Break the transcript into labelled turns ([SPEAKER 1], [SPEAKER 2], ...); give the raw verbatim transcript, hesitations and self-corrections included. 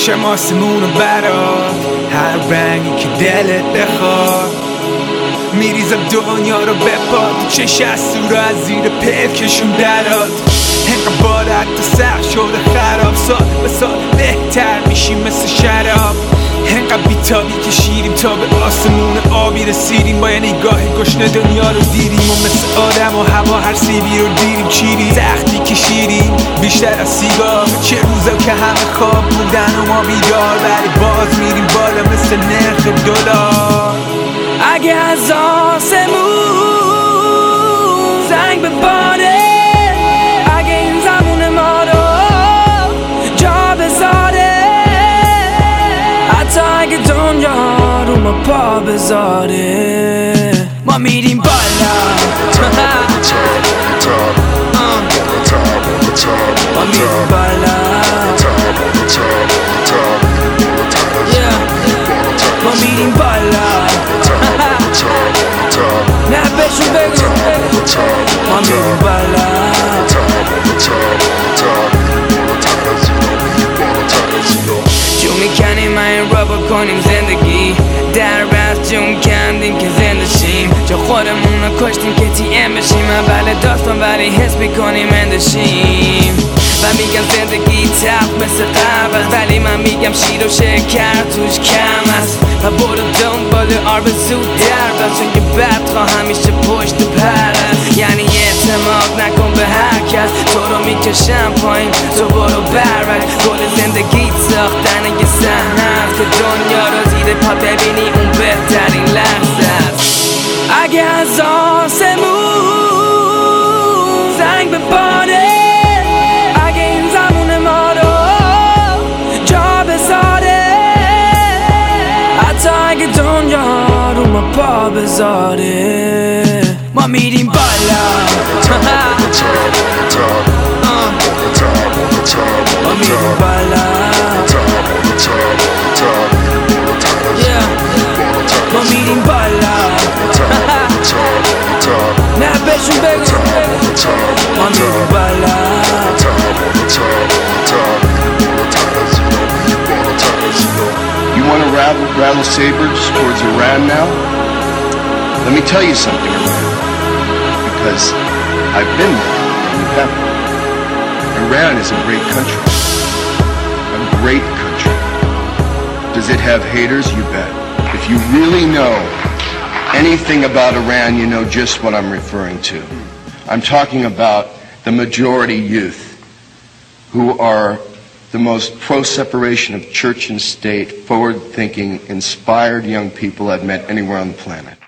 [SPEAKER 1] میکشم آسمونو برات، هر رنگی که دلت بخواد. میریزم دنیا رو به پا، تو چش از رو از زیر پلکشون درات. انقدر بارت تو سخت شده خراب، سال به سال بهتر میشیم مثل شراب. انقدر بیتابی که شیریم تا به آسمون آبی رسیدیم، با یه نگاه گشنه دنیا رو دیدیم و مثل آدم و هوا هر سیبی رو دیدیم چیدیم. سختی کشیدیم بیشتر از سیگار، چه روزا که همه خواب بودن و ما بیدار، ولی باز میریم بالا مثل نرخ دلار.
[SPEAKER 2] اگه از آسمون زنگ بباره، اگه این زمون ما رو جا بذاره، حتی اگه دنیا رو ما پا بذاره، ما میریم بالا. ما میریم بالا. ما میریم بالا. نه بهشون بگو ما میریم بالا. جو میکنیم ما این را بکنیم زندگی، در بست جون کندیم که زنده شیم، چه خودمون رو کشتیم که تی ام بشیم. اول داستان ولی حس میکنیم اندشیم و میگم زندگی تب مثل قبل، ولی من میگم شیر و شکر توش کم است. و برو دنبال آرزو در بس، چون که بدخواه همیشه پشت پر است. یعنی اعتماد نکن به هر کس، تو رو میکشم پایین تو برو برک. گل زندگی ساختن یه صحنه است که دنیا رو زیر پا ببینی اون بهترین لحظه است. اگه از آسمون زنگ بباره، اگه این زمون ما رو جا بذاره، حتی اگه دنیا رو ما پا بذاره، ما میریم بالا. ما میریم بالا. ما میریم بالا. نه بهشون بگو ما میریم بالا.
[SPEAKER 3] You want to rattle, rattle sabers towards Iran now? Let me tell you something, Iran, because I've been there and you haven't. Iran is a great country, a great country. Does it have haters? You bet. If you really know anything about Iran, you know just what I'm referring to. I'm talking about the majority youth who are the most pro-separation of church and state, forward-thinking, inspired young people I've met anywhere on the planet.